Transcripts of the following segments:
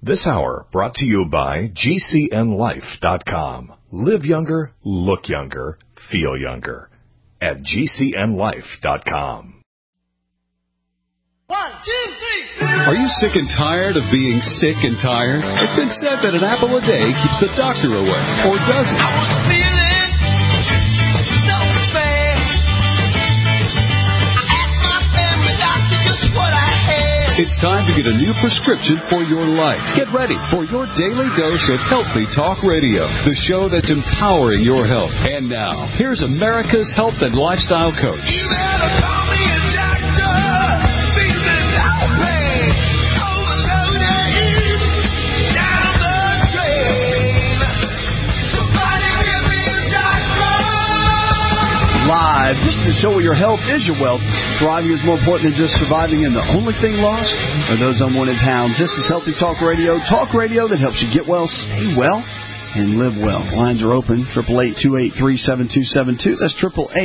This hour brought to you by GCNLife.com. Live younger, look younger, feel younger. At GCNLife.com. 1, 2, 3. Are you sick and tired of being sick and tired? It's been said that an apple a day keeps the doctor away. Or does it? I was feeling so bad. I asked my family doctor just what I had. It's time to get a new prescription for your life. Get ready for your daily dose of Healthy Talk Radio, the show that's empowering your health. And now, here's America's health and lifestyle coach. You better call me a doctor. Feeling no pain. Overloaded. Down the drain. Somebody give me a doctor. Live. This is the show where your health is your wealth. Thriving is more important than just surviving, and the only thing lost are those unwanted pounds. This is Healthy Talk Radio that helps you get well, stay well, and live well. Lines are open, 888-283-7272. That's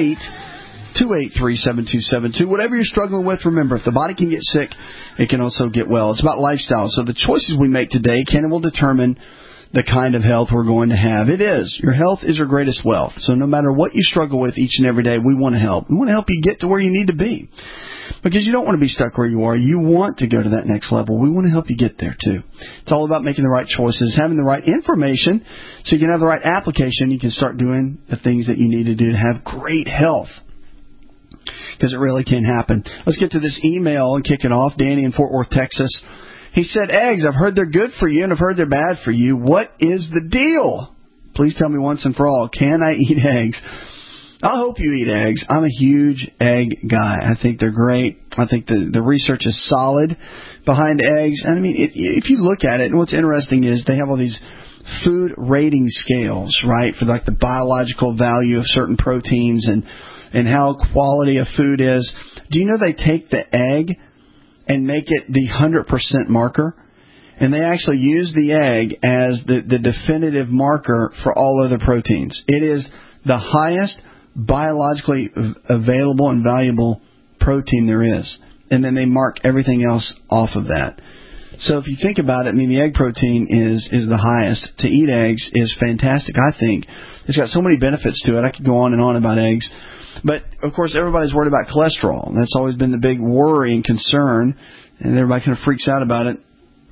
888-283-7272. Whatever you're struggling with, remember, if the body can get sick, it can also get well. It's about lifestyle. So the choices we make today can and will determine the kind of health we're going to have. It is. Your health is your greatest wealth. So no matter what you struggle with each and every day, we want to help. We want to help you get to where you need to be. Because you don't want to be stuck where you are. You want to go to that next level. We want to help you get there, too. It's all about making the right choices, having the right information, so you can have the right application. You can start doing the things that you need to do to have great health. Because it really can happen. Let's get to this email and kick it off. Danny in Fort Worth, Texas. He said, eggs, I've heard they're good for you and I've heard they're bad for you. What is the deal? Please tell me once and for all, can I eat eggs? I hope you eat eggs. I'm a huge egg guy. I think they're great. I think the research is solid behind eggs. And I mean, if you look at it, and what's interesting is they have all these food rating scales, right, for like the biological value of certain proteins and how quality of food is. Do you know they take the egg and make it the 100% marker? And they actually use the egg as the definitive marker for all other proteins. It is the highest biologically available and valuable protein there is. And then they mark everything else off of that. So if you think about it, I mean, the egg protein is the highest. To eat eggs is fantastic, I think. It's got so many benefits to it. I could go on and on about eggs. But, of course, everybody's worried about cholesterol. That's always been the big worry and concern, and everybody kind of freaks out about it.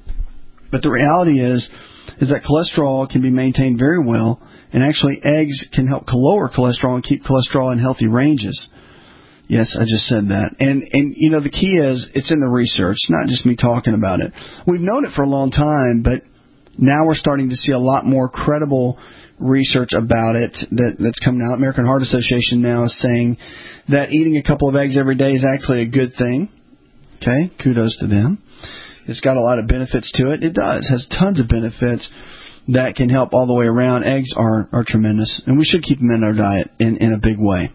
But the reality is that cholesterol can be maintained very well, and actually eggs can help lower cholesterol and keep cholesterol in healthy ranges. Yes, I just said that. And you know, the key is it's in the research, not just me talking about it. We've known it for a long time, but now we're starting to see a lot more credible research about it that's coming out. American Heart Association now is saying that eating a couple of eggs every day is actually a good thing. Okay, kudos to them. It's got a lot of benefits to it. It does. It has tons of benefits that can help all the way around. Eggs are tremendous, and we should keep them in our diet in a big way.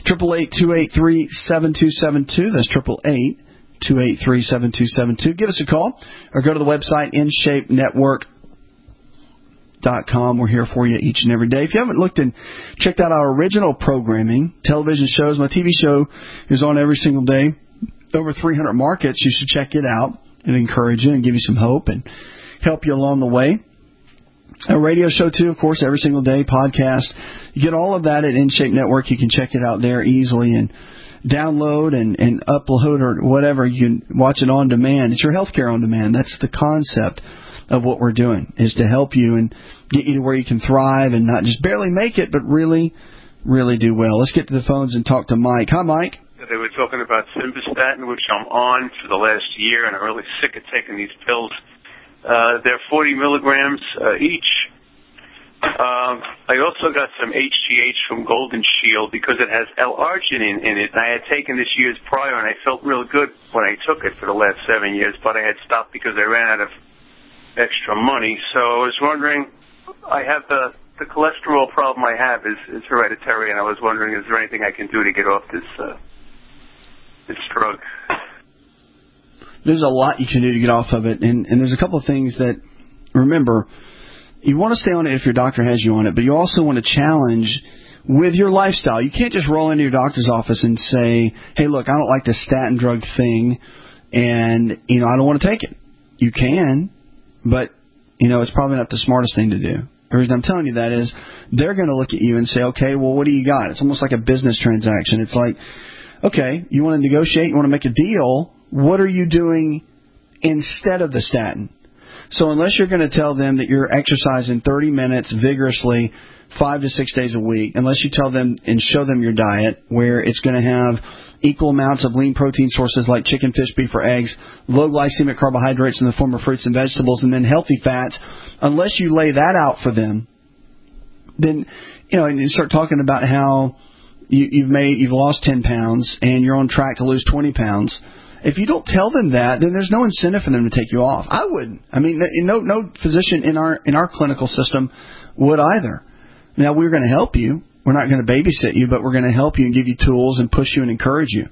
888-283-7272. That's 888-283-7272. Give us a call or go to the website InShapeNetwork.com. We're here for you each and every day. If you haven't looked and checked out our original programming, television shows, my TV show is on every single day. Over 300 markets. You should check it out and encourage you and give you some hope and help you along the way. A radio show, too, of course, every single day, podcast. You get all of that at InShape Network. You can check it out there easily and download and upload or whatever. You can watch it on demand. It's your healthcare on demand. That's the concept of what we're doing, is to help you and get you to where you can thrive and not just barely make it, but really, really do well. Let's get to the phones and talk to Mike. Hi, Mike. They were talking about Simvastatin, which I'm on for the last year, and I'm really sick of taking these pills. They're 40 milligrams each. I also got some HGH from Golden Shield because it has L-arginine in it. And I had taken this years prior, and I felt real good when I took it for the last 7 years, but I had stopped because I ran out of extra money. So I was wondering, I have the cholesterol problem I have is hereditary, and I was wondering, is there anything I can do to get off this drug? There's a lot you can do to get off of it, and there's a couple of things that, remember, you want to stay on it if your doctor has you on it, but you also want to challenge with your lifestyle. You can't just roll into your doctor's office and say, hey, look, I don't like this statin drug thing, and, I don't want to take it. You can, but it's probably not the smartest thing to do. The reason I'm telling you that is they're going to look at you and say, okay, well, what do you got? It's almost like a business transaction. It's like, okay, you want to negotiate, you want to make a deal. What are you doing instead of the statin? So unless you're going to tell them that you're exercising 30 minutes vigorously 5 to 6 days a week, unless you tell them and show them your diet where it's going to have equal amounts of lean protein sources like chicken, fish, beef, or eggs, low glycemic carbohydrates in the form of fruits and vegetables, and then healthy fats, unless you lay that out for them, then, and you start talking about how you've lost 10 pounds and you're on track to lose 20 pounds. If you don't tell them that, then there's no incentive for them to take you off. I wouldn't. I mean, no physician in our clinical system would either. Now, we're going to help you. We're not going to babysit you, but we're going to help you and give you tools and push you and encourage you.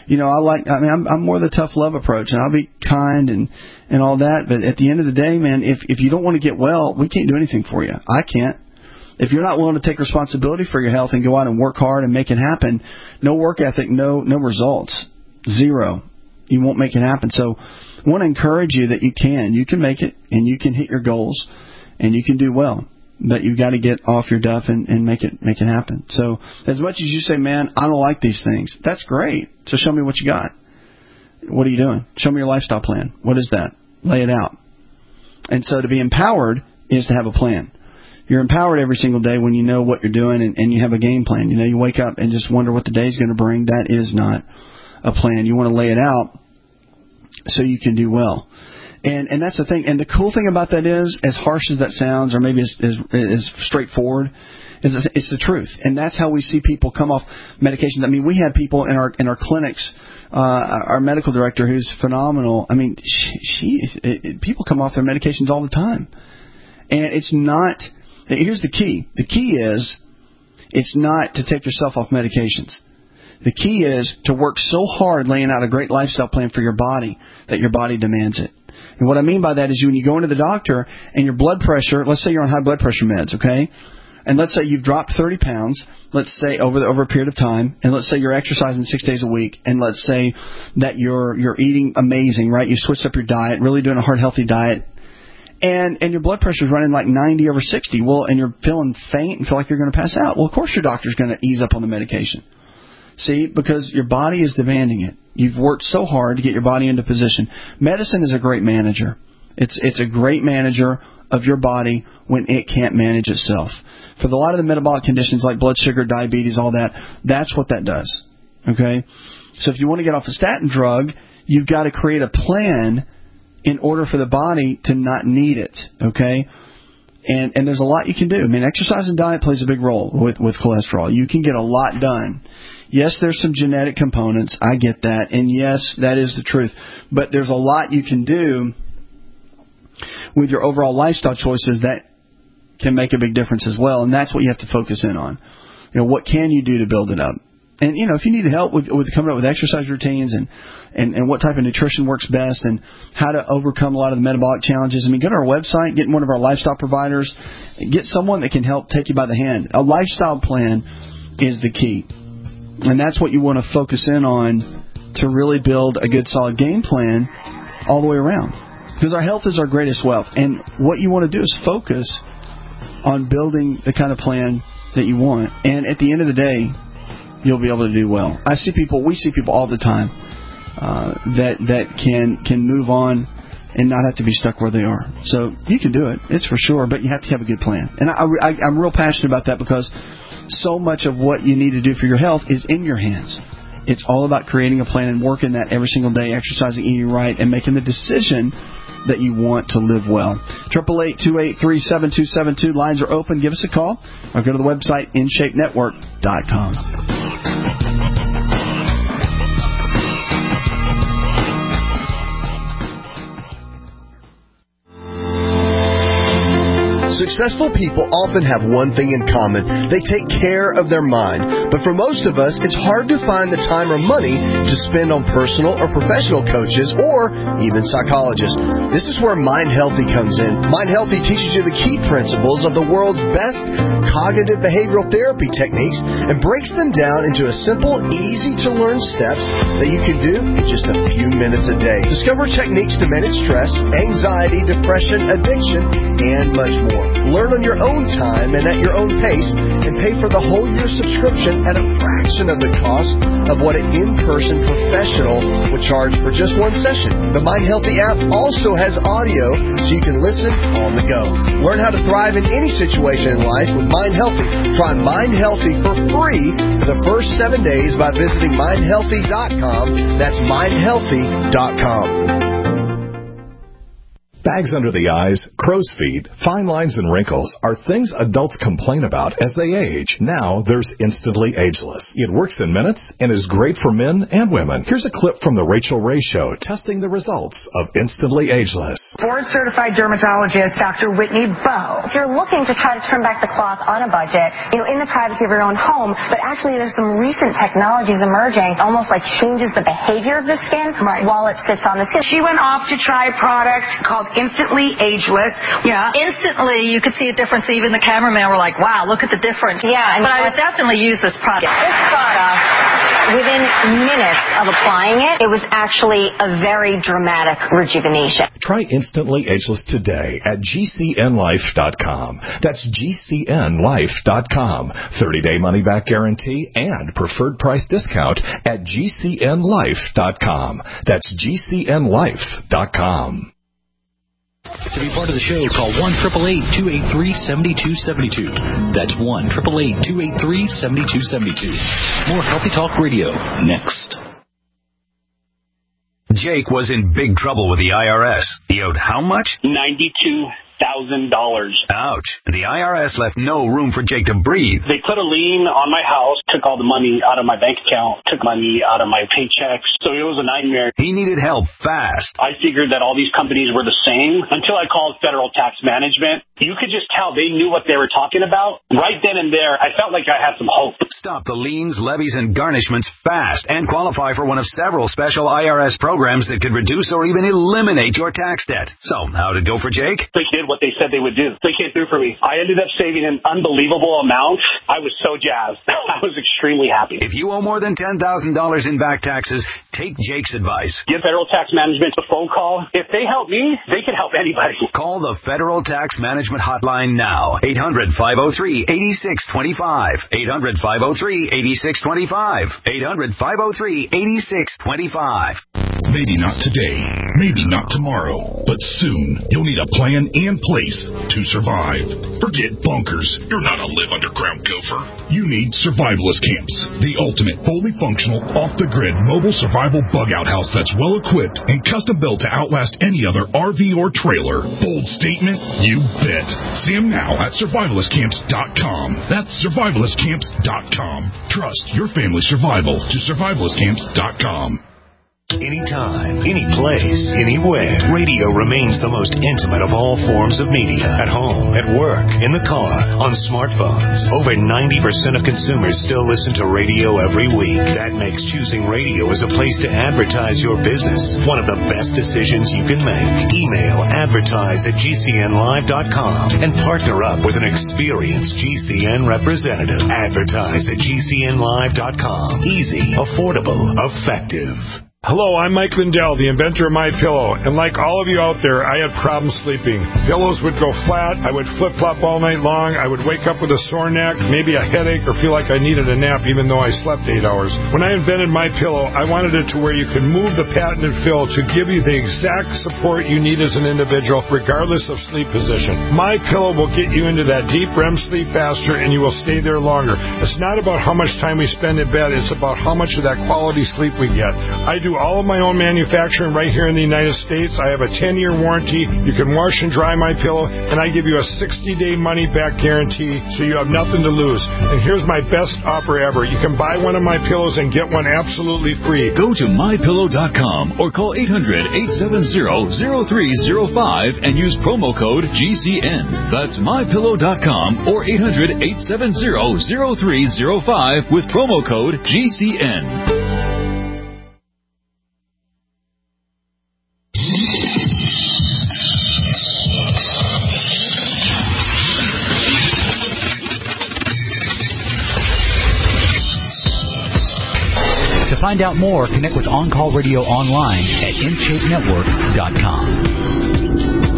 I'm more the tough love approach, and I'll be kind and all that. But at the end of the day, man, if you don't want to get well, we can't do anything for you. I can't. If you're not willing to take responsibility for your health and go out and work hard and make it happen, no work ethic, no results, zero. You won't make it happen. So I want to encourage you that you can make it, and you can hit your goals, and you can do well. But you've got to get off your duff and make it happen. So as much as you say, man, I don't like these things, that's great. So show me what you got. What are you doing? Show me your lifestyle plan. What is that? Lay it out. And so to be empowered is to have a plan. You're empowered every single day when you know what you're doing and you have a game plan. You wake up and just wonder what the day's going to bring. That is not a plan. You want to lay it out so you can do well. And that's the thing. And the cool thing about that is, as harsh as that sounds, or maybe as straightforward, is it's the truth. And that's how we see people come off medications. I mean, we have people in our clinics. Our medical director, who's phenomenal. I mean, people come off their medications all the time. And it's not. Here's the key. The key is, it's not to take yourself off medications. The key is to work so hard laying out a great lifestyle plan for your body that your body demands it. And what I mean by that is when you go into the doctor and your blood pressure, let's say you're on high blood pressure meds, okay? And let's say you've dropped 30 pounds, let's say over a period of time, and let's say you're exercising 6 days a week, and let's say that you're eating amazing, right? You switched up your diet, really doing a hard, healthy diet, and your blood pressure is running like 90 over 60, well, and you're feeling faint and feel like you're going to pass out. Well, of course your doctor's going to ease up on the medication. See, because your body is demanding it. You've worked so hard to get your body into position. Medicine is a great manager. It's a great manager of your body when it can't manage itself. For a lot of the metabolic conditions like blood sugar, diabetes, all that, that's what that does. Okay? So if you want to get off a statin drug, you've got to create a plan in order for the body to not need it. Okay? And there's a lot you can do. I mean, exercise and diet plays a big role with cholesterol. You can get a lot done. Yes, there's some genetic components. I get that. And yes, that is the truth. But there's a lot you can do with your overall lifestyle choices that can make a big difference as well. And that's what you have to focus in on. What can you do to build it up? And, if you need help with coming up with exercise routines and what type of nutrition works best and how to overcome a lot of the metabolic challenges, go to our website, get one of our lifestyle providers, get someone that can help take you by the hand. A lifestyle plan is the key. And that's what you want to focus in on to really build a good, solid game plan all the way around. Because our health is our greatest wealth. And what you want to do is focus on building the kind of plan that you want. And at the end of the day, you'll be able to do well. We see people all the time that can move on and not have to be stuck where they are. So you can do it. It's for sure. But you have to have a good plan. And I'm real passionate about that because so much of what you need to do for your health is in your hands. It's all about creating a plan and working that every single day, exercising, eating right, and making the decision that you want to live well. 888-283-7272. Lines are open. Give us a call or go to the website InShapeNetwork.com. Successful people often have one thing in common. They take care of their mind. But for most of us, it's hard to find the time or money to spend on personal or professional coaches or even psychologists. This is where Mind Healthy comes in. Mind Healthy teaches you the key principles of the world's best cognitive behavioral therapy techniques and breaks them down into a simple, easy-to-learn steps that you can do in just a few minutes a day. Discover techniques to manage stress, anxiety, depression, addiction, and much more. Learn on your own time and at your own pace, and pay for the whole year subscription at a fraction of the cost of what an in-person professional would charge for just one session. The Mind Healthy app also has audio so you can listen on the go. Learn how to thrive in any situation in life with Mind Healthy. Try Mind Healthy for free for the first 7 days by visiting mindhealthy.com. That's mindhealthy.com. Bags under the eyes, crow's feet, fine lines, and wrinkles are things adults complain about as they age. Now there's Instantly Ageless. It works in minutes and is great for men and women. Here's a clip from The Rachel Ray Show testing the results of Instantly Ageless. Board-certified dermatologist Dr. Whitney Bowe. If you're looking to try to turn back the clock on a budget, in the privacy of your own home, but actually there's some recent technologies emerging, almost like changes the behavior of the skin while it sits on the skin. She went off to try a product called Instantly Ageless. Yeah. Instantly, you could see a difference. Even the cameraman were like, wow, look at the difference. Yeah. But I would definitely use this product. This product, within minutes of applying it, it was actually a very dramatic rejuvenation. Try Instantly Ageless today at GCNlife.com. That's GCNlife.com. 30-day money-back guarantee and preferred price discount at GCNlife.com. That's GCNlife.com. To be part of the show, call 1-888-283-7272. That's 1-888-283-7272. More Healthy Talk Radio next. Jake was in big trouble with the IRS. He owed how much? $92,000. Ouch. The IRS left no room for Jake to breathe. They put a lien on my house, took all the money out of my bank account, took money out of my paychecks. So it was a nightmare. He needed help fast. I figured that all these companies were the same until I called Federal Tax Management. You could just tell they knew what they were talking about. Right then and there, I felt like I had some hope. Stop the liens, levies, and garnishments fast and qualify for one of several special IRS programs that could reduce or even eliminate your tax debt. So, how'd it go for Jake? They did what they said they would do. They came through for me. I ended up saving an unbelievable amount. I was so jazzed. I was extremely happy. If you owe more than $10,000 in back taxes, take Jake's advice. Give Federal Tax Management a phone call. If they help me, they can help anybody. Call the Federal Tax Management Hotline now. 800-503-8625. 800-503-8625. 800-503-8625. Maybe not today, maybe not tomorrow, but soon you'll need a plan and place to survive. Forget bunkers. You're not a live underground gopher. You need survivalist camps, the ultimate fully functional, off-the-grid mobile survival bug-out house that's well-equipped and custom-built to outlast any other RV or trailer. Bold statement? You bet. See them now at survivalistcamps.com. That's survivalistcamps.com. Trust your family's survival to survivalistcamps.com. Anytime, any place, anywhere. Radio remains the most intimate of all forms of media. At home, at work, in the car, on smartphones. Over 90% of consumers still listen to radio every week. That makes choosing radio as a place to advertise your business one of the best decisions you can make. Email advertise@gcnlive.com and partner up with an experienced GCN representative. Advertise at gcnlive.com. Easy, affordable, effective. Hello, I'm Mike Lindell, the inventor of MyPillow, and like all of you out there, I had problems sleeping. Pillows would go flat, I would flip-flop all night long, I would wake up with a sore neck, maybe a headache, or feel like I needed a nap even though I slept 8 hours. When I invented MyPillow, I wanted it to where you can move the patented fill to give you the exact support you need as an individual, regardless of sleep position. MyPillow will get you into that deep REM sleep faster, and you will stay there longer. It's not about how much time we spend in bed, it's about how much of that quality sleep we get. I do all of my own manufacturing right here in the United States. I have a 10-year warranty. You can wash and dry my pillow, and I give you a 60-day money-back guarantee, so you have nothing to lose. And here's my best offer ever. You can buy one of my pillows and get one absolutely free. Go to mypillow.com or call 800-870-0305 and use promo code GCN. That's mypillow.com or 800-870-0305 with promo code GCN. To find out more, connect with On Call Radio online at InShapeNetwork.com.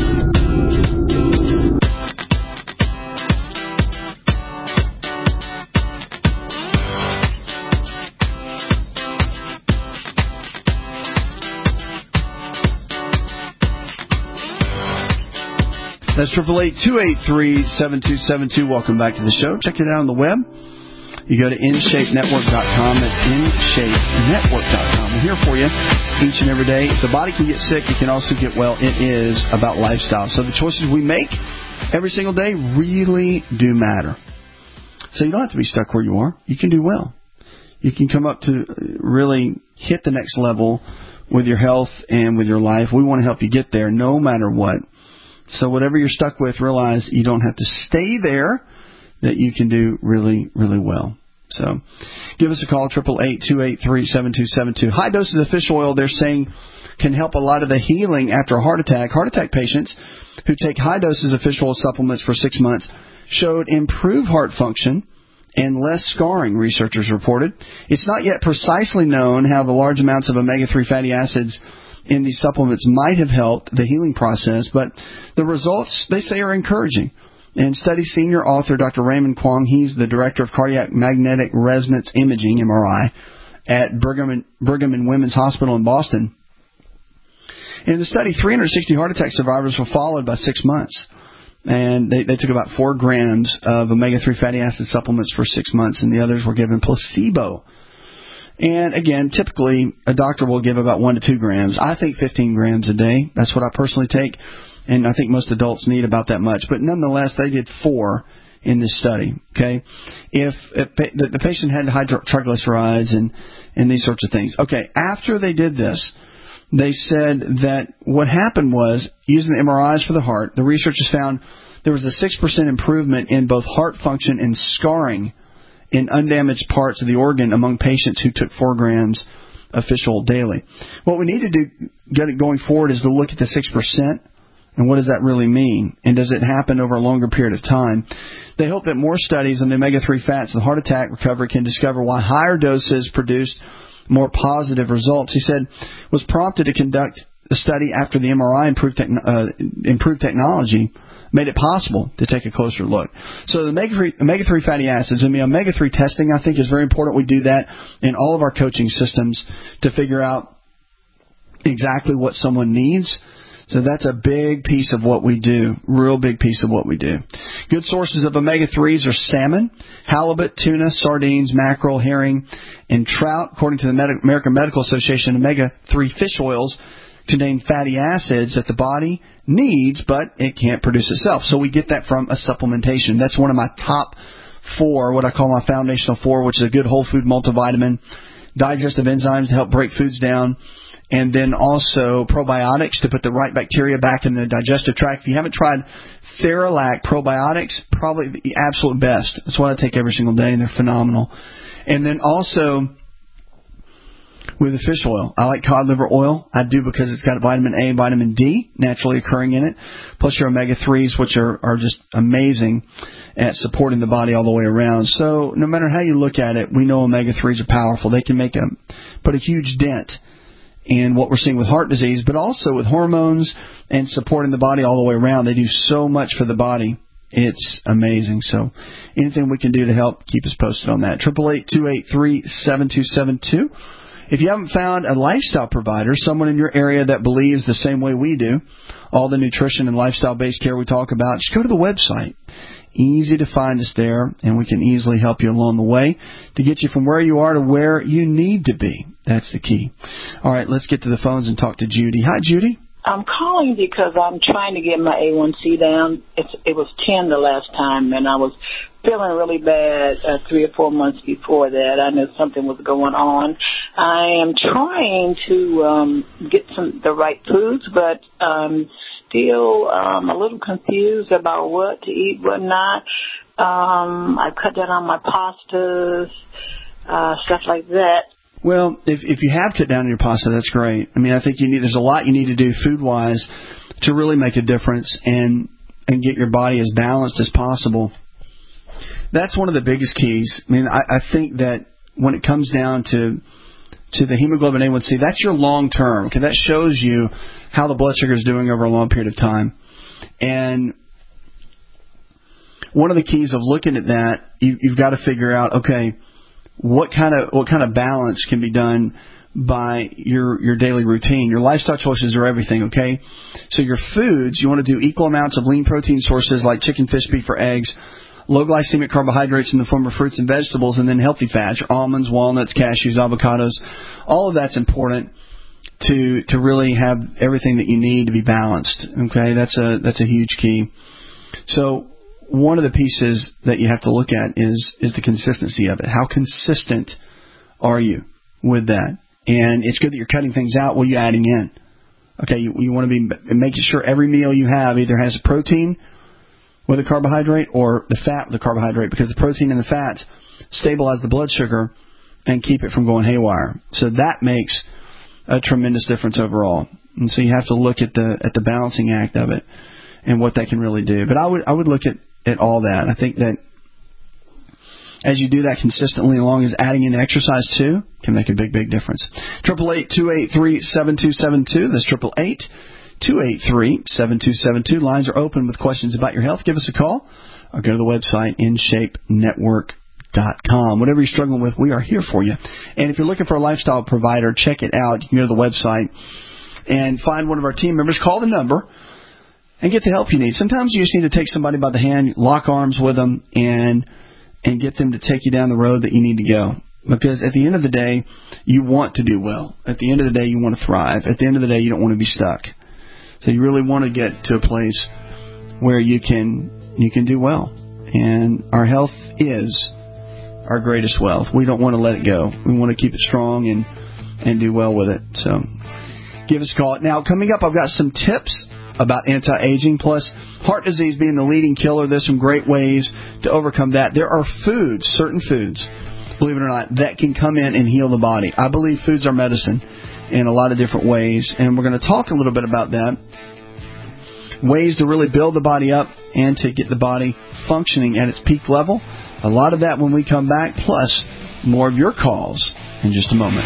That's 888-283-7272. Welcome back to the show. Check it out on the web. You go to InShapeNetwork.com. That's InShapeNetwork.com. We're here for you each and every day. If the body can get sick, it can also get well. It is about lifestyle. So the choices we make every single day really do matter. So you don't have to be stuck where you are. You can do well. You can come up to really hit the next level with your health and with your life. We want to help you get there no matter what. So whatever you're stuck with, realize you don't have to stay there, that you can do really, really well. So give us a call, 888-283-7272. High doses of fish oil, they're saying, can help a lot of the healing after a heart attack. Heart attack patients who take high doses of fish oil supplements for 6 months showed improved heart function and less scarring, researchers reported. It's not yet precisely known how the large amounts of omega-3 fatty acids in these supplements might have helped the healing process, but the results, they say, are encouraging. And study senior author Dr. Raymond Kwong, he's the director of cardiac magnetic resonance imaging, MRI, at Brigham and Women's Hospital in Boston. In the study, 360 heart attack survivors were followed by 6 months. And they took about 4 grams of omega-3 fatty acid supplements for 6 months, and the others were given placebo. And again, typically a doctor will give about 1 to 2 grams. I think 15 grams a day. That's what I personally take. And I think most adults need about that much. But nonetheless, they did 4 in this study. Okay, if the patient had high triglycerides and these sorts of things. Okay, after they did this, they said that what happened was, using the MRIs for the heart, the researchers found there was a 6% improvement in both heart function and scarring in undamaged parts of the organ among patients who took 4 grams of fish oil daily. What we need to do going forward is to look at the 6%, and what does that really mean? And does it happen over a longer period of time? They hope that more studies on the omega-3 fats and heart attack recovery can discover why higher doses produced more positive results. He said, was prompted to conduct the study after the MRI improved technology made it possible to take a closer look. So the omega-3 fatty acids, omega-3 testing, I think, is very important. We do that in all of our coaching systems to figure out exactly what someone needs. So that's a big piece of what we do, real big piece of what we do. Good sources of omega-3s are salmon, halibut, tuna, sardines, mackerel, herring, and trout. According to the American Medical Association, omega-3 fish oils contain fatty acids that the body needs, but it can't produce itself. So we get that from a supplementation. That's one of my top 4, what I call my foundational 4, which is a good whole food multivitamin, digestive enzymes to help break foods down, and then also probiotics to put the right bacteria back in the digestive tract. If you haven't tried Theralac probiotics, probably the absolute best. That's what I take every single day, and they're phenomenal. And then also with the fish oil, I like cod liver oil. I do because it's got vitamin A and vitamin D naturally occurring in it, plus your omega-3s, which are just amazing at supporting the body all the way around. So no matter how you look at it, we know omega-3s are powerful. They can put a huge dent in what we're seeing with heart disease, but also with hormones and supporting the body all the way around. They do so much for the body. It's amazing. So anything we can do to help, keep us posted on that. 888-283-7272. If you haven't found a lifestyle provider, someone in your area that believes the same way we do, all the nutrition and lifestyle-based care we talk about, just go to the website, easy to find us there, and we can easily help you along the way to get you from where you are to where you need to be. That's the key. All right, let's get to the phones and talk to Judy. Hi, Judy. I'm calling because I'm trying to get my A1C down. It was 10 the last time, and I was feeling really bad 3 or 4 months before that. I knew something was going on. I am trying to get the right foods, but still a little confused about what to eat, what not. I cut down on my pastas, stuff like that. Well, if you have cut down on your pasta, that's great. I mean, I think there's a lot you need to do food-wise to really make a difference and get your body as balanced as possible. That's one of the biggest keys. I mean, I think that when it comes down to the hemoglobin A1C, that's your long term. Okay, that shows you how the blood sugar is doing over a long period of time. And one of the keys of looking at that, you've got to figure out, okay, what kind of balance can be done by your daily routine. Your lifestyle choices are everything, okay? So your foods, you want to do equal amounts of lean protein sources like chicken, fish, beef, or eggs, low glycemic carbohydrates in the form of fruits and vegetables, and then healthy fats, your almonds, walnuts, cashews, avocados. All of that's important to really have everything that you need to be balanced, okay? That's a huge key. So one of the pieces that you have to look at is the consistency of it. How consistent are you with that? And it's good that you're cutting things out while you're adding in. Okay, you want to be making sure every meal you have either has protein with a carbohydrate or the fat with a carbohydrate, because the protein and the fats stabilize the blood sugar and keep it from going haywire. So that makes a tremendous difference overall. And so you have to look at the balancing act of it and what that can really do. But I would look at all that. I think that as you do that consistently, along as adding in exercise too, can make a big, big difference. 888-283-7272. That's 888-283-7272. Lines are open with questions about your health. Give us a call or go to the website, InShapeNetwork.com. Whatever you're struggling with, we are here for you. And if you're looking for a lifestyle provider, check it out. You can go to the website and find one of our team members. Call the number and get the help you need. Sometimes you just need to take somebody by the hand, lock arms with them, and get them to take you down the road that you need to go. Because at the end of the day, you want to do well. At the end of the day, you want to thrive. At the end of the day, you don't want to be stuck. So you really want to get to a place where you can do well. And our health is our greatest wealth. We don't want to let it go. We want to keep it strong and do well with it. So give us a call. Now, coming up, I've got some tips about anti-aging, plus heart disease being the leading killer. There's some great ways to overcome that. There are foods, certain foods, believe it or not, that can come in and heal the body. I believe foods are medicine in a lot of different ways, and we're going to talk a little bit about that. Ways to really build the body up and to get the body functioning at its peak level. A lot of that when we come back, plus more of your calls in just a moment.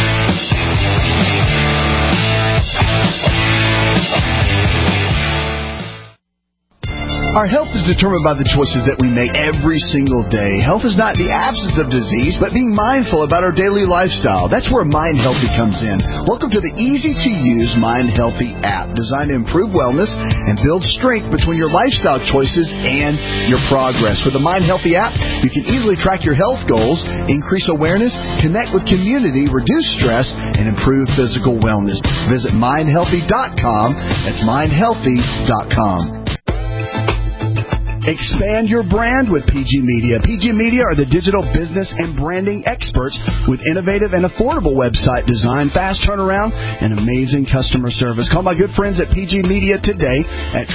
Our health is determined by the choices that we make every single day. Health is not the absence of disease, but being mindful about our daily lifestyle. That's where Mind Healthy comes in. Welcome to the easy-to-use Mind Healthy app, designed to improve wellness and build strength between your lifestyle choices and your progress. With the Mind Healthy app, you can easily track your health goals, increase awareness, connect with community, reduce stress, and improve physical wellness. Visit mindhealthy.com. That's mindhealthy.com. Expand your brand with PG Media. PG Media are the digital business and branding experts with innovative and affordable website design, fast turnaround, and amazing customer service. Call my good friends at PG Media today at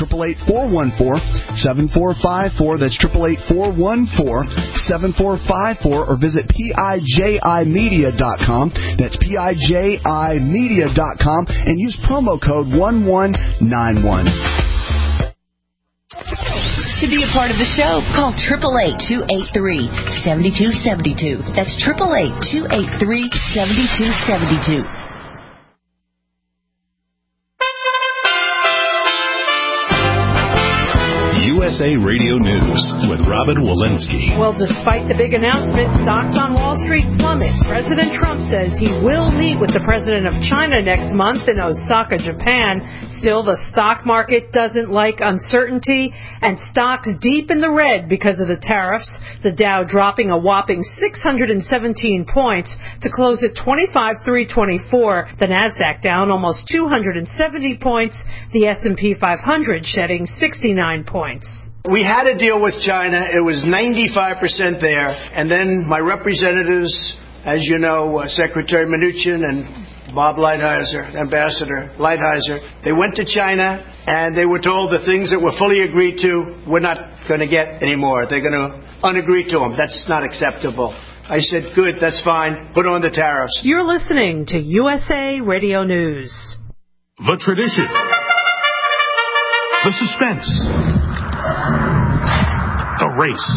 888-414-7454. That's 888-414-7454, or visit PIJImedia.com. That's PIJImedia.com, and use promo code 1191. To be a part of the show, call 888-283-7272. That's 888-283-7272. USA Radio News with Robin Walensky. Well, despite the big announcement, stocks on Wall Street plummet. President Trump says he will meet with the president of China next month in Osaka, Japan. Still, the stock market doesn't like uncertainty, and stocks deep in the red because of the tariffs. The Dow dropping a whopping 617 points to close at 25,324. The Nasdaq down almost 270 points. The S&P 500 shedding 69 points. We had a deal with China. It was 95% there. And then my representatives, as you know, Secretary Mnuchin and Bob Lighthizer, Ambassador Lighthizer, they went to China and they were told the things that were fully agreed to, we're not going to get anymore. They're going to unagree to them. That's not acceptable. I said, good, that's fine. Put on the tariffs. You're listening to USA Radio News. The tradition. The suspense. The race.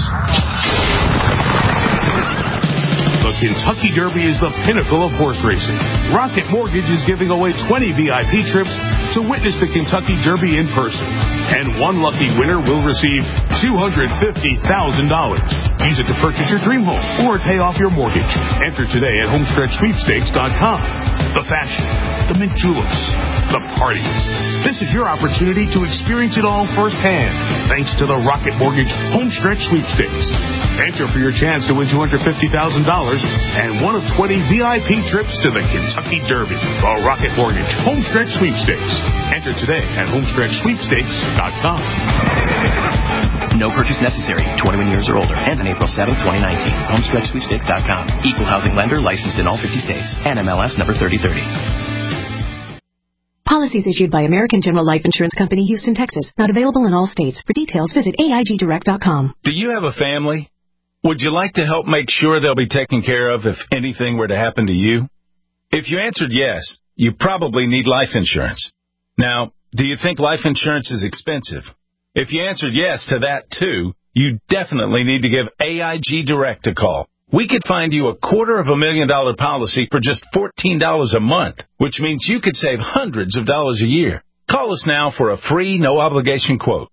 The Kentucky Derby is the pinnacle of horse racing. Rocket Mortgage is giving away 20 VIP trips to witness the Kentucky Derby in person. And one lucky winner will receive $250,000. Use it to purchase your dream home or pay off your mortgage. Enter today at homestretchsweepstakes.com. The fashion, the mint juleps, the parties. This is your opportunity to experience it all firsthand, thanks to the Rocket Mortgage Homestretch Sweepstakes. Enter for your chance to win $250,000 and one of 20 VIP trips to the Kentucky Derby. The Rocket Mortgage Homestretch Sweepstakes. Enter today at homestretchsweepstakes.com. No purchase necessary. 21 years or older. Ends on April 7, 2019. HomestretchSweepstakes.com. Equal housing lender licensed in all 50 states. NMLS number 3030. Policies issued by American General Life Insurance Company, Houston, Texas. Not available in all states. For details, visit AIGdirect.com. Do you have a family? Would you like to help make sure they'll be taken care of if anything were to happen to you? If you answered yes, you probably need life insurance. Now, do you think life insurance is expensive? If you answered yes to that, too, you definitely need to give AIG Direct a call. We could find you a $250,000 policy for just $14 a month, which means you could save hundreds of dollars a year. Call us now for a free, no-obligation quote.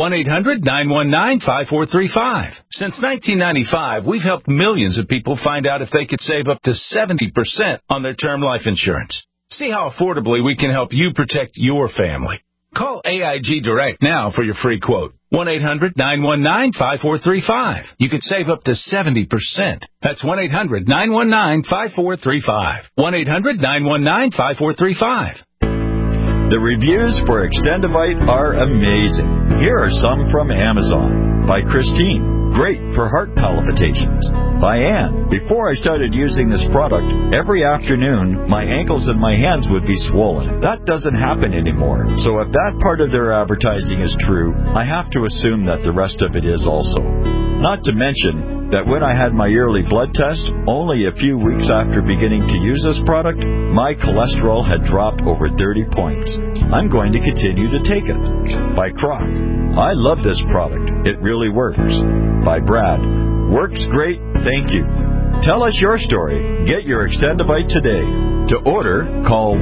1-800-919-5435. Since 1995, we've helped millions of people find out if they could save up to 70% on their term life insurance. See how affordably we can help you protect your family. Call AIG Direct now for your free quote. 1-800-919-5435. You could save up to 70%. That's 1-800-919-5435. 1-800-919-5435. The reviews for Extendivite are amazing. Here are some from Amazon. By Christine. Great for heart palpitations. By Ann. Before I started using this product, every afternoon my ankles and my hands would be swollen. That doesn't happen anymore. So if that part of their advertising is true, I have to assume that the rest of it is also. Not to mention that when I had my yearly blood test, only a few weeks after beginning to use this product, my cholesterol had dropped over 30 points. I'm going to continue to take it. By Croc. I love this product. It really works. By Brad. Works great, thank you. Tell us your story. Get your Extendivite today. To order, call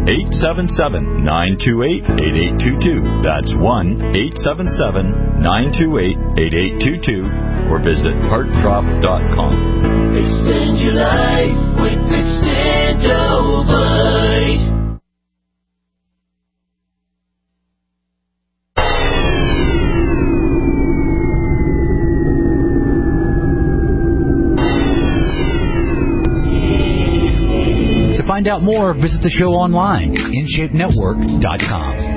1-877-928-8822. That's 1-877-928-8822. Or visit heartdrop.com. Extend your life with Extendivite. To find out more, visit the show online, InShapeNetwork.com.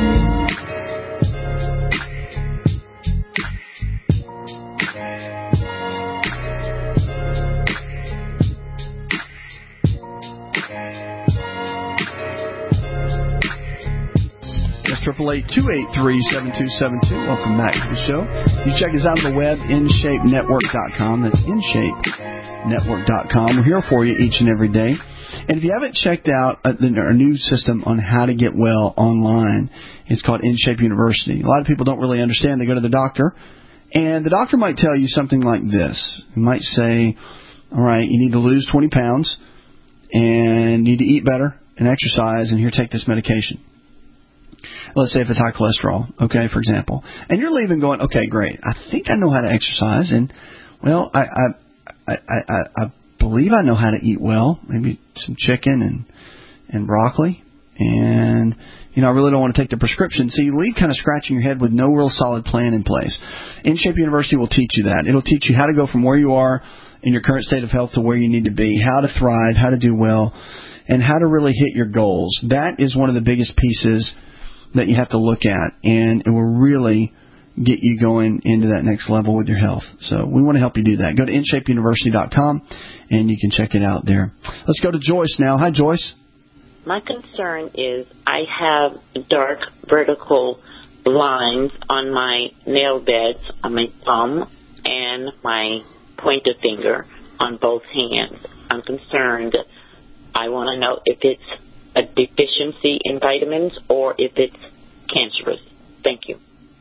That's 888-283-7272. Welcome back to the show. You check us out on the web, InShapeNetwork.com. That's InShapeNetwork.com. We're here for you each and every day. And if you haven't checked out our new system on how to get well online, it's called InShape University. A lot of people don't really understand. They go to the doctor, and the doctor might tell you something like this. He might say, all right, you need to lose 20 pounds, and you need to eat better and exercise, and here, take this medication. let's say if it's high cholesterol, okay, for example, and you're leaving going, okay, great, I think I know how to exercise, and well, I believe I know how to eat well, maybe some chicken and broccoli, and I really don't want to take the prescription. So you leave kind of scratching your head with no real solid plan in place. InShape University will teach you that. It'll teach you how to go from where you are in your current state of health to where you need to be, how to thrive, how to do well, and how to really hit your goals. That is one of the biggest pieces that you have to look at, and it will really get you going into that next level with your health. So we want to help you do that. Go to InShapeUniversity.com, and you can check it out there. Let's go to Joyce now. Hi, Joyce. My concern is I have dark vertical lines on my nail beds, on my thumb and my pointer finger on both hands. I'm concerned. I want to know if it's a deficiency in vitamins or if it's cancerous. Thank you.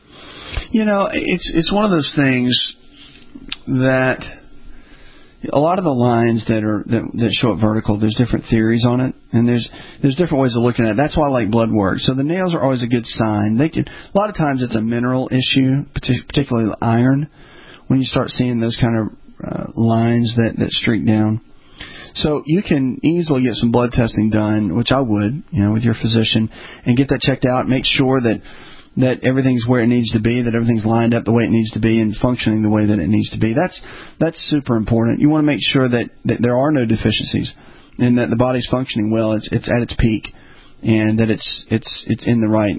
It's one of those things that a lot of the lines that show up vertical, there's different theories on it, and there's different ways of looking at it. That's why I like blood work. So the nails are always a good sign. A lot of times it's a mineral issue, particularly iron, when you start seeing those kind of lines that streak down. So you can easily get some blood testing done, which I would, with your physician, and get that checked out. Make sure that everything's where it needs to be, that everything's lined up the way it needs to be and functioning the way that it needs to be. That's super important. You want to make sure that there are no deficiencies and that the body's functioning well. It's at its peak, and that it's in the right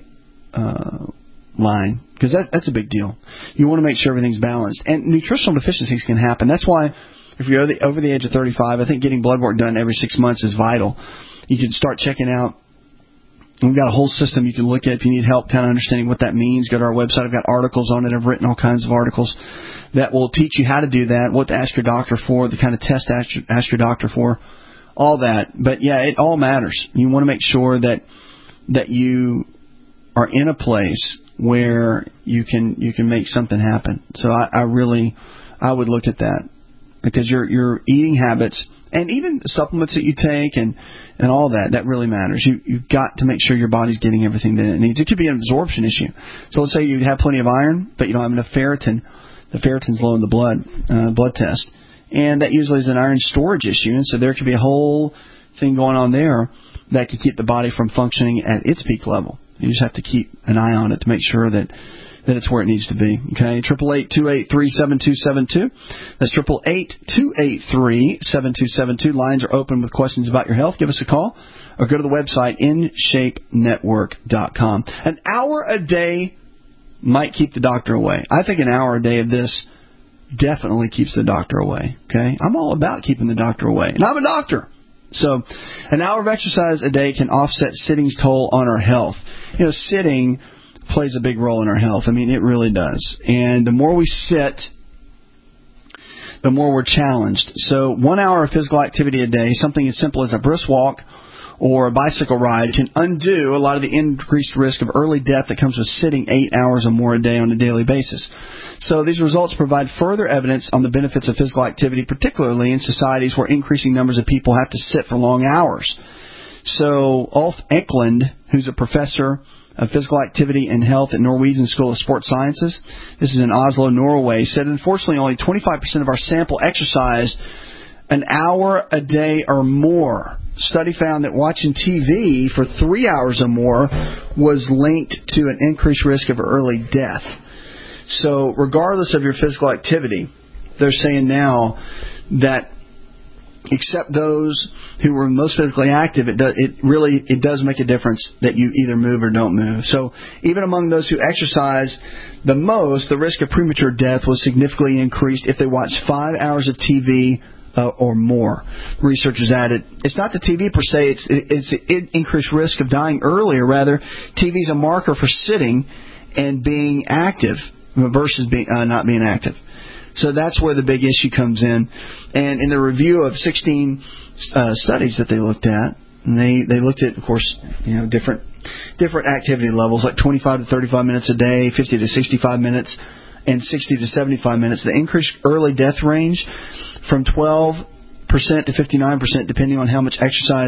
line, because that's a big deal. You want to make sure everything's balanced, and nutritional deficiencies can happen. That's why if you're over the age of 35, I think getting blood work done every 6 months is vital. You can start checking out. We've got a whole system you can look at if you need help kind of understanding what that means. Go to our website. I've got articles on it. I've written all kinds of articles that will teach you how to do that, what to ask your doctor for, the kind of test to ask your doctor for, all that. But, yeah, it all matters. You want to make sure that you are in a place where you can make something happen. So I would look at that, because your eating habits and even the supplements that you take and all that really matters. You've got to make sure your body's getting everything that it needs. It could be an absorption issue. So let's say you have plenty of iron, but you don't have enough ferritin. The ferritin's low in the blood test. And that usually is an iron storage issue. And so there could be a whole thing going on there that could keep the body from functioning at its peak level. You just have to keep an eye on it to make sure that it's where it needs to be. Okay, 888-283-7272. That's 888-283-7272. Lines are open with questions about your health. Give us a call or go to the website InShapeNetwork.com. An hour a day might keep the doctor away. I think an hour a day of this definitely keeps the doctor away. Okay, I'm all about keeping the doctor away, and I'm a doctor. So an hour of exercise a day can offset sitting's toll on our health. Sitting plays a big role in our health. I mean, it really does. And the more we sit, the more we're challenged. So 1 hour of physical activity a day, something as simple as a brisk walk or a bicycle ride, can undo a lot of the increased risk of early death that comes with sitting 8 hours or more a day on a daily basis. So these results provide further evidence on the benefits of physical activity, particularly in societies where increasing numbers of people have to sit for long hours. So Ulf Eklund, who's a professor of physical activity and health at Norwegian School of Sports Sciences, this is in Oslo, Norway, said unfortunately only 25% of our sample exercised an hour a day or more. Study found that watching TV for 3 hours or more was linked to an increased risk of early death. So regardless of your physical activity, they're saying now that except those who were most physically active, it does make a difference that you either move or don't move. So even among those who exercise the most, the risk of premature death was significantly increased if they watched 5 hours of TV or more. Researchers added, it's not the TV per se, it's an increased risk of dying earlier. Rather, TV is a marker for sitting and being active versus not being active. So that's where the big issue comes in. And in the review of 16 studies that they looked at, and they looked at, of course, different activity levels, like 25 to 35 minutes a day, 50 to 65 minutes, and 60 to 75 minutes. The increased early death range from 12% to 59%, depending on how much exercise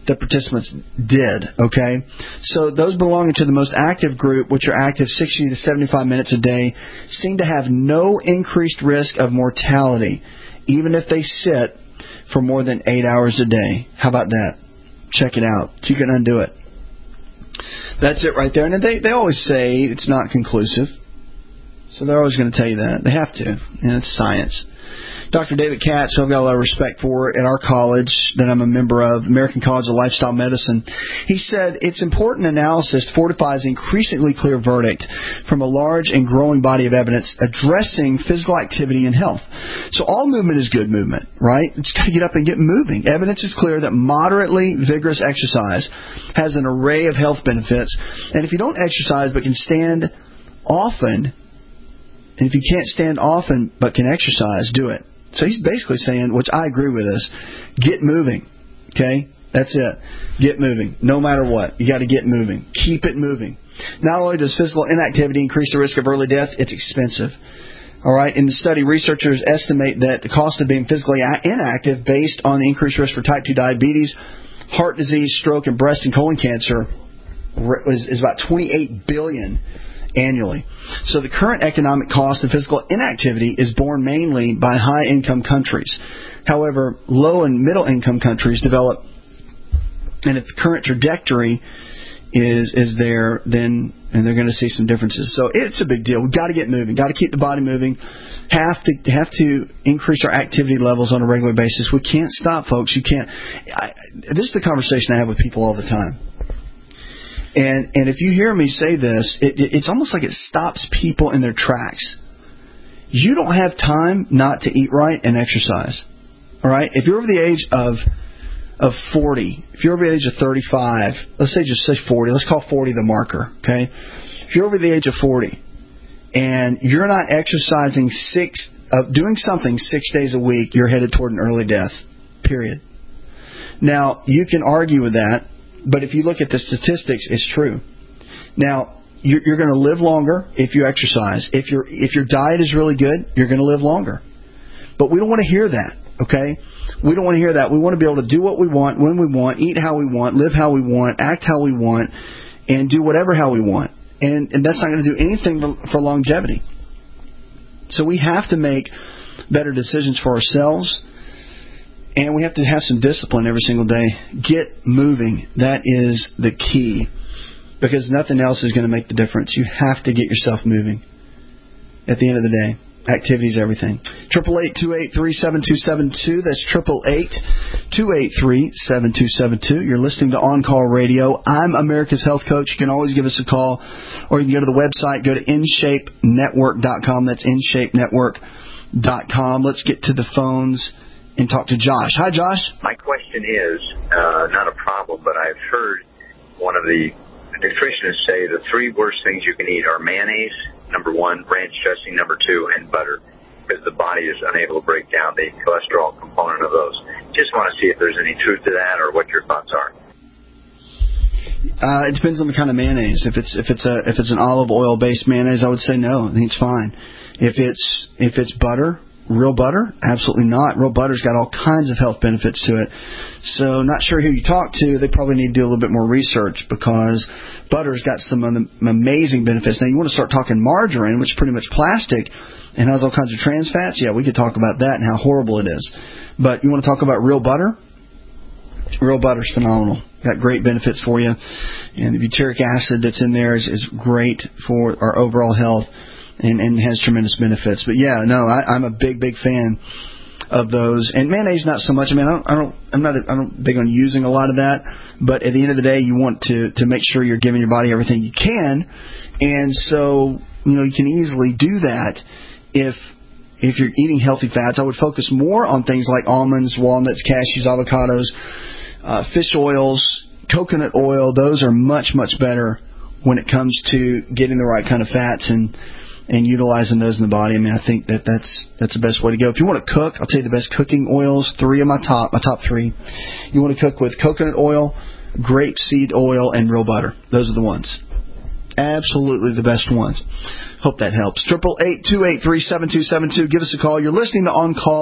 the participants did, okay? So those belonging to the most active group, which are active 60 to 75 minutes a day, seem to have no increased risk of mortality, even if they sit for more than 8 hours a day. How about that? Check it out. So you can undo it. That's it right there. And they always say it's not conclusive. So they're always going to tell you that. They have to. And it's science. Dr. David Katz, who I've got a lot of respect for at our college that I'm a member of, American College of Lifestyle Medicine, he said its important analysis fortifies increasingly clear verdict from a large and growing body of evidence addressing physical activity and health. So all movement is good movement, right? You just got to get up and get moving. Evidence is clear that moderately vigorous exercise has an array of health benefits, and if you don't exercise but can stand often, and if you can't stand often but can exercise, do it. So he's basically saying, which I agree with this, get moving. Okay? That's it. Get moving. No matter what. You got to get moving. Keep it moving. Not only does physical inactivity increase the risk of early death, it's expensive. All right? In the study, researchers estimate that the cost of being physically inactive based on the increased risk for type 2 diabetes, heart disease, stroke, and breast and colon cancer is about $28 billion annually. So the current economic cost of physical inactivity is borne mainly by high-income countries. However, low- and middle-income countries develop, and if the current trajectory is there, then they're going to see some differences. So it's a big deal. We've got to get moving. Got to keep the body moving. Have to increase our activity levels on a regular basis. We can't stop, folks. You can't. This is the conversation I have with people all the time. And if you hear me say this, it's almost like it stops people in their tracks. You don't have time not to eat right and exercise. All right? If you're over the age of 40, if you're over the age of 35, let's say 40. Let's call 40 the marker, okay? If you're over the age of 40 and you're not exercising doing something 6 days a week, you're headed toward an early death, period. Now, you can argue with that. But if you look at the statistics, it's true. Now, you're going to live longer if you exercise. If your diet is really good, you're going to live longer. But we don't want to hear that, okay? We don't want to hear that. We want to be able to do what we want, when we want, eat how we want, live how we want, act how we want, and do whatever how we want. And that's not going to do anything for longevity. So we have to make better decisions for ourselves. And we have to have some discipline every single day. Get moving. That is the key. Because nothing else is going to make the difference. You have to get yourself moving. At the end of the day, activity is everything. 888-283-7272. That's 888-283-7272. You're listening to On Call Radio. I'm America's Health Coach. You can always give us a call. Or you can go to the website. Go to InShapeNetwork.com. That's InShapeNetwork.com. Let's get to the phones and talk to Josh. Hi, Josh. My question is not a problem, but I've heard one of the nutritionists say the three worst things you can eat are mayonnaise, number one, ranch dressing, number two, and butter, because the body is unable to break down the cholesterol component of those. Just want to see if there's any truth to that or what your thoughts are. It depends on the kind of mayonnaise. If it's an olive oil based mayonnaise, I would say no. I think it's fine. If it's butter, real butter, absolutely not. Real butter's got all kinds of health benefits to it. So not sure who you talk to. They probably need to do a little bit more research because butter's got some amazing benefits. Now, you want to start talking margarine, which is pretty much plastic and has all kinds of trans fats. Yeah, we could talk about that and how horrible it is. But you want to talk about real butter? Real butter's phenomenal. Got great benefits for you. And the butyric acid that's in there is great for our overall health. And has tremendous benefits. But yeah, no, I'm a big fan of those. And mayonnaise, not so much. I mean, I'm not big on using a lot of that. But at the end of the day, you want to make sure you're giving your body everything you can. And so, you can easily do that if you're eating healthy fats. I would focus more on things like almonds, walnuts, cashews, avocados, fish oils, coconut oil. Those are much better when it comes to getting the right kind of fats and utilizing those in the body. I mean, I think that's the best way to go. If you want to cook, I'll tell you the best cooking oils. Three of my top three. You want to cook with coconut oil, grapeseed oil, and real butter. Those are the ones. Absolutely the best ones. Hope that helps. 888-283-7272. Give us a call. You're listening to On Call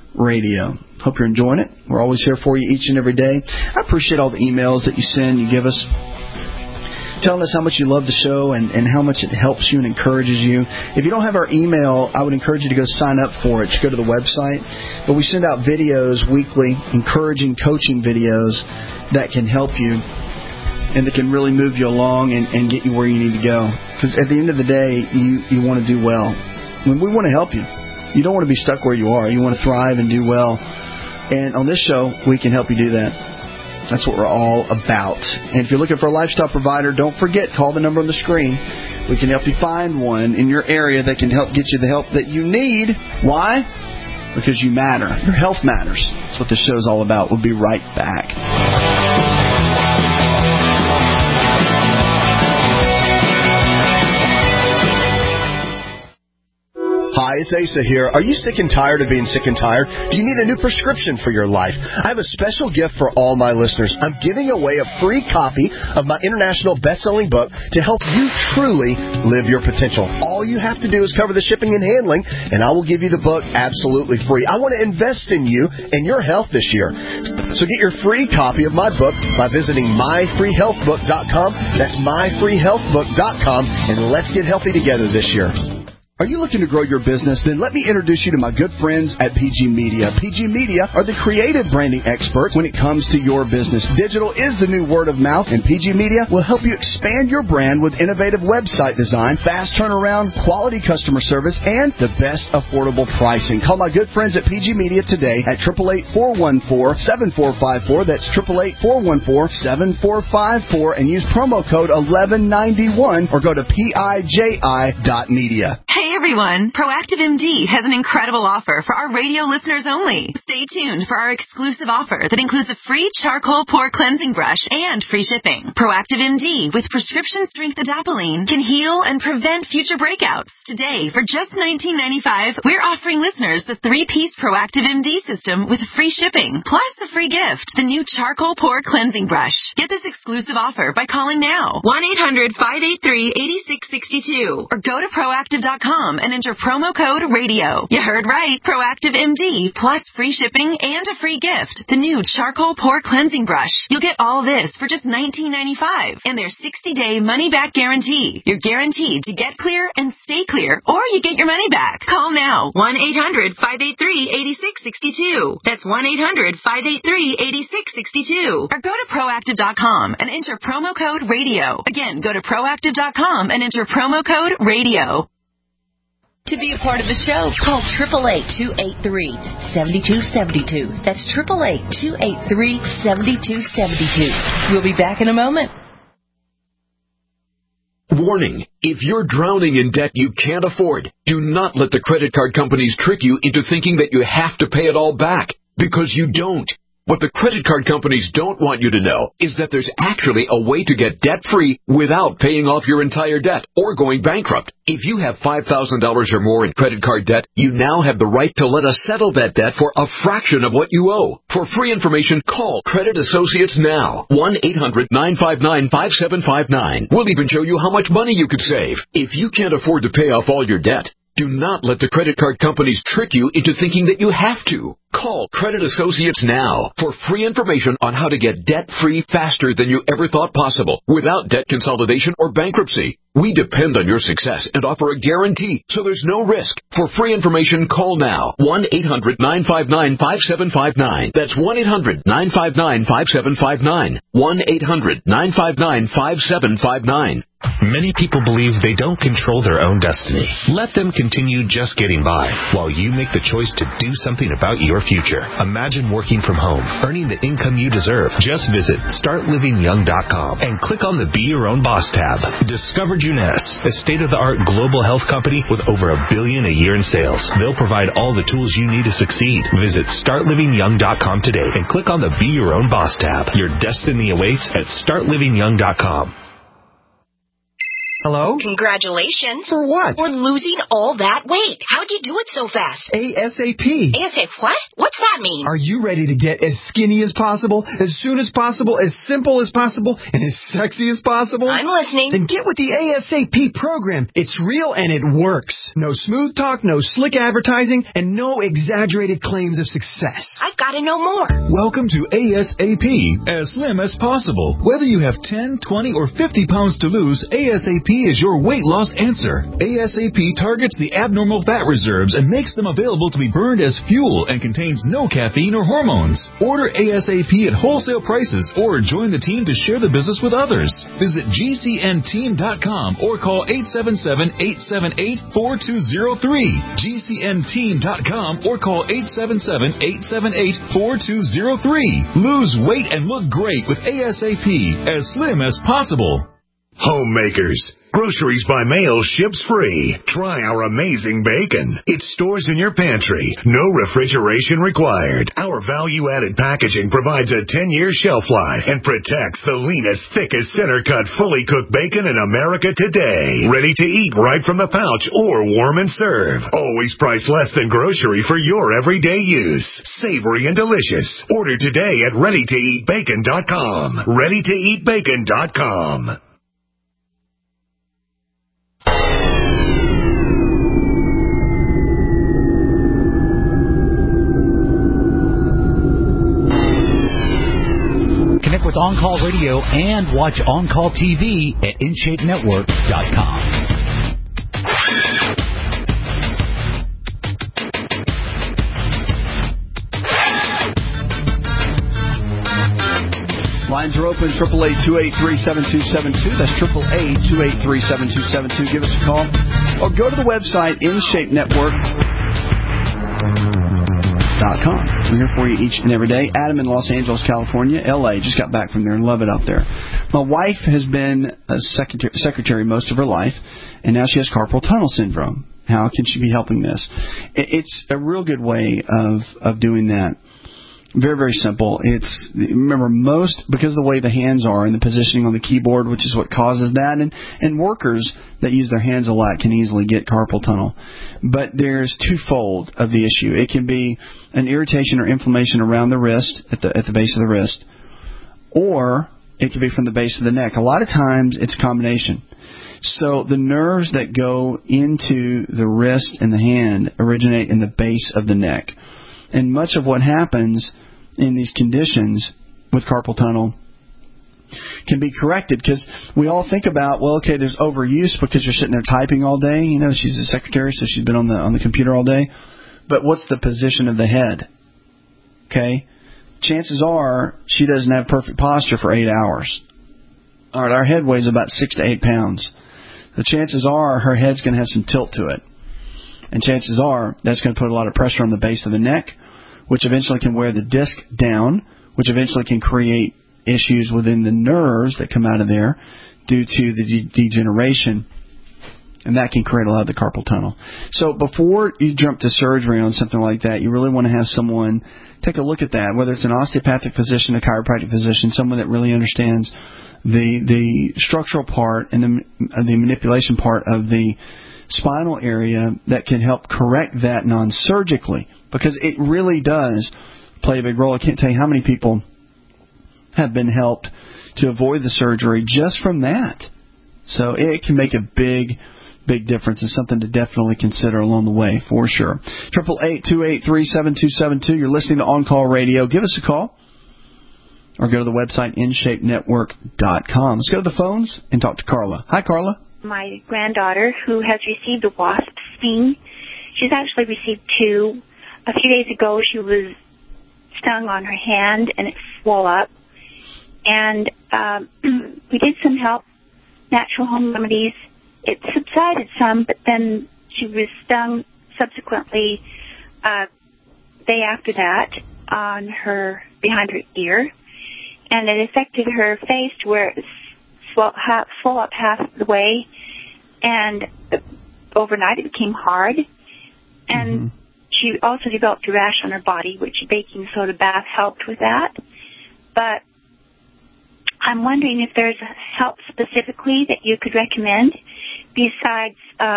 Radio. Hope you're enjoying it. We're always here for you each and every day. I appreciate all the emails that you send, you give us, telling us how much you love the show and how much it helps you and encourages you. If you don't have our email, I would encourage you to go sign up for it. Just go to the website. But we send out videos weekly, encouraging coaching videos that can help you and that can really move you along and get you where you need to go. Because at the end of the day, you want to do well. When we want to help you. You don't want to be stuck where you are. You want to thrive and do well. And on this show, we can help you do that. That's what we're all about. And if you're looking for a lifestyle provider, don't forget, call the number on the screen. We can help you find one in your area that can help get you the help that you need. Why? Because you matter. Your health matters. That's what this show is all about. We'll be right back. Hi, it's Asa here. Are you sick and tired of being sick and tired? Do you need a new prescription for your life? I have a special gift for all my listeners. I'm giving away a free copy of my international best-selling book to help you truly live your potential. All you have to do is cover the shipping and handling, and I will give you the book absolutely free. I want to invest in you and your health this year. So get your free copy of my book by visiting myfreehealthbook.com. That's myfreehealthbook.com, and let's get healthy together this year. Are you looking to grow your business? Then let me introduce you to my good friends at PG Media. PG Media are the creative branding experts when it comes to your business. Digital is the new word of mouth, and PG Media will help you expand your brand with innovative website design, fast turnaround, quality customer service, and the best affordable pricing. Call my good friends at PG Media today at 888-414-7454. That's 888-414-7454, and use promo code 1191 or go to PIJI.media. Hey everyone, Proactive MD has an incredible offer for our radio listeners only. Stay tuned for our exclusive offer that includes a free charcoal pore cleansing brush and free shipping. Proactive MD with prescription strength adapalene can heal and prevent future breakouts. Today, for just $19.95, we're offering listeners the 3-piece Proactive MD system with free shipping, plus a free gift, the new charcoal pore cleansing brush. Get this exclusive offer by calling now, 1-800-583-8662, or go to proactive.com and enter promo code RADIO. You heard right. Proactive MD plus free shipping and a free gift. The new charcoal pore cleansing brush. You'll get all this for just $19.95 and their 60-day money-back guarantee. You're guaranteed to get clear and stay clear, or you get your money back. Call now. 1-800-583-8662. That's 1-800-583-8662. Or go to proactive.com and enter promo code RADIO. Again, go to proactive.com and enter promo code RADIO. To be a part of the show, call 888-283-7272. That's 888-283-7272. We'll be back in a moment. Warning, if you're drowning in debt you can't afford, do not let the credit card companies trick you into thinking that you have to pay it all back, because you don't. What the credit card companies don't want you to know is that there's actually a way to get debt-free without paying off your entire debt or going bankrupt. If you have $5,000 or more in credit card debt, you now have the right to let us settle that debt for a fraction of what you owe. For free information, call Credit Associates now. 1-800-959-5759. We'll even show you how much money you could save. If you can't afford to pay off all your debt, do not let the credit card companies trick you into thinking that you have to. Call Credit Associates now for free information on how to get debt-free faster than you ever thought possible without debt consolidation or bankruptcy. We depend on your success and offer a guarantee, so there's no risk. For free information, call now. 1-800-959-5759. That's 1-800-959-5759. 1-800-959-5759. Many people believe they don't control their own destiny. Let them continue just getting by while you make the choice to do something about your future. Imagine working from home, earning the income you deserve. Just visit StartLivingYoung.com and click on the Be Your Own Boss tab. Discover Juness, a state-of-the-art global health company with over $1 billion a year in sales. They'll provide all the tools you need to succeed. Visit StartLivingYoung.com today and click on the Be Your Own Boss tab. Your destiny awaits at StartLivingYoung.com. Hello? Congratulations. For what? For losing all that weight. How'd you do it so fast? ASAP. ASAP what? What's that mean? Are you ready to get as skinny as possible, as soon as possible, as simple as possible, and as sexy as possible? I'm listening. Then get with the ASAP program. It's real and it works. No smooth talk, no slick advertising, and no exaggerated claims of success. I've got to know more. Welcome to ASAP, as slim as possible. Whether you have 10, 20, or 50 pounds to lose, ASAP is your weight loss answer. ASAP targets the abnormal fat reserves and makes them available to be burned as fuel and contains no caffeine or hormones. Order ASAP at wholesale prices or join the team to share the business with others. Visit GCNteam.com or call 877-878-4203. GCNteam.com or call 877-878-4203. Lose weight and look great with ASAP, as slim as possible. Homemakers. Groceries by mail ships free. Try our amazing bacon. It stores in your pantry. No refrigeration required. Our value-added packaging provides a 10-year shelf life and protects the leanest, thickest, center-cut, fully cooked bacon in America today. Ready to eat right from the pouch or warm and serve. Always priced less than grocery for your everyday use. Savory and delicious. Order today at ReadyToEatBacon.com. ReadyToEatBacon.com. Connect with On Call Radio and watch On Call TV at InShapeNetwork.com. Lines are open, 888-283-7272. That's 888-283-7272. Give us a call. Or go to the website, InShapeNetwork.com. We're here for you each and every day. Adam in Los Angeles, California. L.A. just got back from there and love it out there. My wife has been a secretary most of her life, and now she has carpal tunnel syndrome. How can she be helping this? It's a real good way of doing that. Very, very simple. Remember, because of the way the hands are and the positioning on the keyboard, which is what causes that, and workers that use their hands a lot can easily get carpal tunnel. But there's twofold of the issue. It can be an irritation or inflammation around the wrist, at the base of the wrist, or it can be from the base of the neck. A lot of times it's a combination. So the nerves that go into the wrist and the hand originate in the base of the neck. And much of what happens in these conditions with carpal tunnel can be corrected, because we all think about, well, okay, there's overuse because you're sitting there typing all day. You know, she's a secretary, so she's been on the computer all day. But what's the position of the head? Okay? Chances are she doesn't have perfect posture for 8 hours. All right, our head weighs about 6 to 8 pounds. The chances are her head's going to have some tilt to it. And chances are that's going to put a lot of pressure on the base of the neck, which eventually can wear the disc down, which eventually can create issues within the nerves that come out of there due to the degeneration. And that can create a lot of the carpal tunnel. So before you jump to surgery on something like that, you really want to have someone take a look at that, whether it's an osteopathic physician, a chiropractic physician, someone that really understands the structural part and the manipulation part of the spinal area that can help correct that non-surgically, because it really does play a big role. I can't tell you how many people have been helped to avoid the surgery just from that. So it can make a big difference, and something to definitely consider along the way, for sure. 888-283-7272. You're listening to On Call Radio. Give us a call or go to the website InShapeNetwork.com. Let's go to the phones and talk to Carla. Hi, Carla. My granddaughter, who has received a wasp sting, she's actually received 2. A few days ago, she was stung on her hand, and it swelled up. And we did some natural home remedies. It subsided some, but then she was stung subsequently day after that on behind her ear, and it affected her face to where it swelled up half the way, and overnight it became hard, and she also developed a rash on her body, which a baking soda bath helped with that. But I'm wondering if there's help specifically that you could recommend besides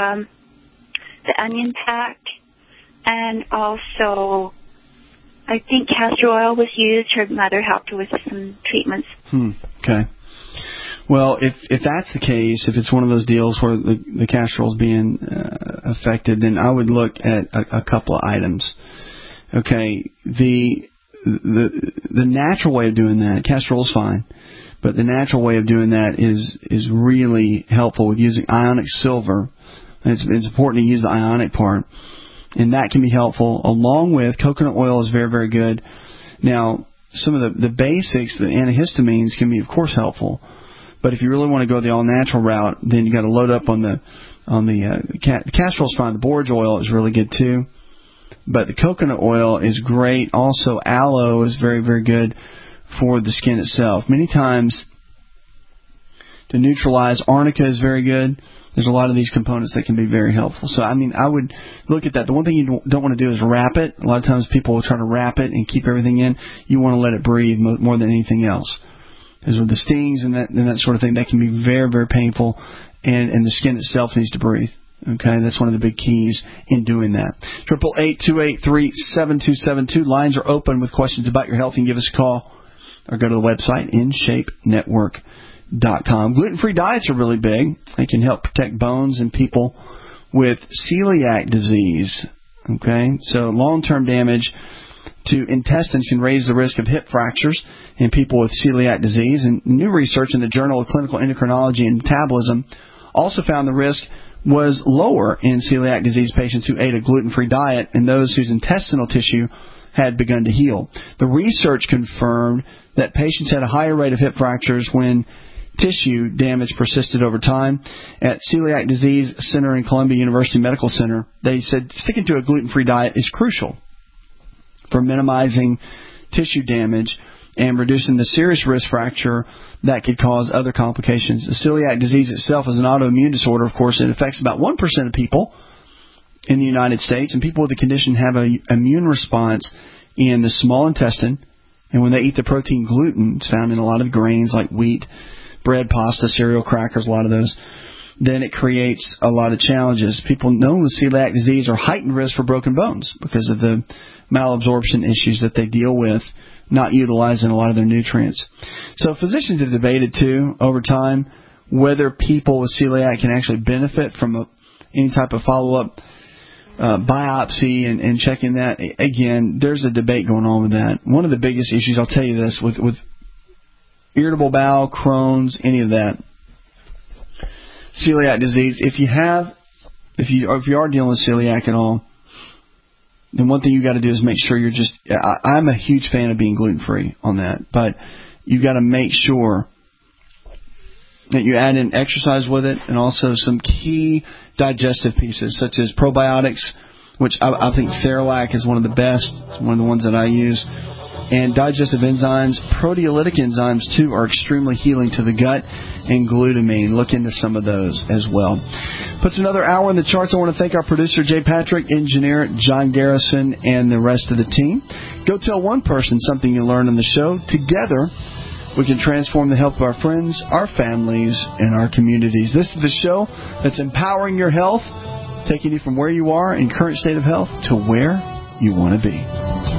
the onion pack, and also I think castor oil was used. Her mother helped her with some treatments. Okay. Well, if that's the case, if it's one of those deals where the castor oil is being affected, then I would look at a couple of items. Okay, the natural way of doing that, castor oil is fine, but the natural way of doing that is really helpful with using ionic silver. It's important to use the ionic part, and that can be helpful, along with coconut oil is very, very good. Now, some of the basics, the antihistamines, can be, of course, helpful. But if you really want to go the all-natural route, then you got to load up on the castor oil is fine. The borage oil is really good too. But the coconut oil is great. Also, aloe is very, very good for the skin itself. Many times, to neutralize, arnica is very good. There's a lot of these components that can be very helpful. So, I mean, I would look at that. The one thing you don't want to do is wrap it. A lot of times people will try to wrap it and keep everything in. You want to let it breathe more than anything else. Because with the stings and that sort of thing, that can be very, very painful, and the skin itself needs to breathe. Okay, that's one of the big keys in doing that. 888-283-7272. Lines are open with questions about your health. You can give us a call or go to the website, InShapeNetwork.com. Gluten-free diets are really big. They can help protect bones in people with celiac disease. Okay, so long-term damage to intestines can raise the risk of hip fractures in people with celiac disease. And new research in the Journal of Clinical Endocrinology and Metabolism also found the risk was lower in celiac disease patients who ate a gluten-free diet and those whose intestinal tissue had begun to heal. The research confirmed that patients had a higher rate of hip fractures when tissue damage persisted over time. At Celiac Disease Center in Columbia University Medical Center, they said sticking to a gluten-free diet is crucial for minimizing tissue damage and reducing the serious risk fracture that could cause other complications. The celiac disease itself is an autoimmune disorder, of course. It affects about 1% of people in the United States, and people with the condition have an immune response in the small intestine, and when they eat the protein gluten, it's found in a lot of grains like wheat, bread, pasta, cereal, crackers, a lot of those, then it creates a lot of challenges. People known with celiac disease are heightened risk for broken bones because of the malabsorption issues that they deal with, not utilizing a lot of their nutrients. So physicians have debated, too, over time, whether people with celiac can actually benefit from any type of follow-up biopsy and checking that. Again, there's a debate going on with that. One of the biggest issues, I'll tell you this, with irritable bowel, Crohn's, any of that, celiac disease, if you are dealing with celiac at all, then one thing you got to do is make sure you're just. I'm a huge fan of being gluten-free on that, but you got to make sure that you add in exercise with it, and also some key digestive pieces such as probiotics, which I think Theralac is one of the best. It's one of the ones that I use. And digestive enzymes, proteolytic enzymes, too, are extremely healing to the gut, and glutamine. Look into some of those as well. Puts another hour in the charts. I want to thank our producer, Jay Patrick, engineer John Garrison, and the rest of the team. Go tell one person something you learned on the show. Together, we can transform the health of our friends, our families, and our communities. This is the show that's empowering your health, taking you from where you are in current state of health to where you want to be.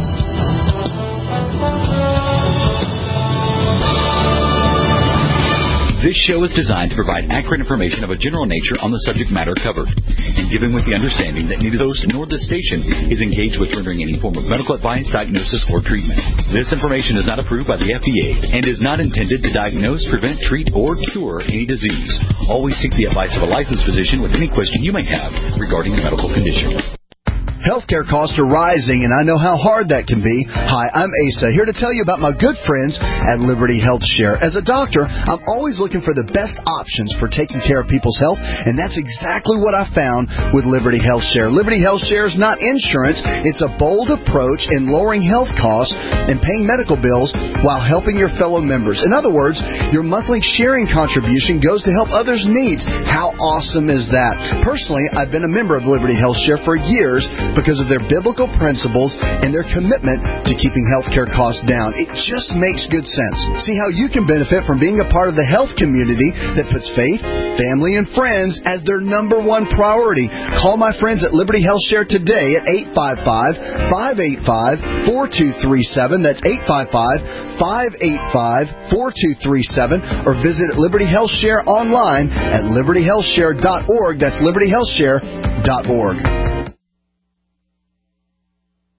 This show is designed to provide accurate information of a general nature on the subject matter covered, and given with the understanding that neither the host nor the station is engaged with rendering any form of medical advice, diagnosis, or treatment. This information is not approved by the FDA and is not intended to diagnose, prevent, treat, or cure any disease. Always seek the advice of a licensed physician with any question you may have regarding a medical condition. Healthcare costs are rising, and I know how hard that can be. Hi, I'm Asa, here to tell you about my good friends at Liberty Health Share. As a doctor, I'm always looking for the best options for taking care of people's health, and that's exactly what I found with Liberty Health Share. Liberty Health Share is not insurance. It's a bold approach in lowering health costs and paying medical bills while helping your fellow members. In other words, your monthly sharing contribution goes to help others' needs. How awesome is that? Personally, I've been a member of Liberty Health Share for years, because of their biblical principles and their commitment to keeping healthcare costs down. It just makes good sense. See how you can benefit from being a part of the health community that puts faith, family, and friends as their number one priority. Call my friends at Liberty Health Share today at 855-585-4237. That's 855-585-4237. Or visit Liberty Health Share online at libertyhealthshare.org. That's libertyhealthshare.org.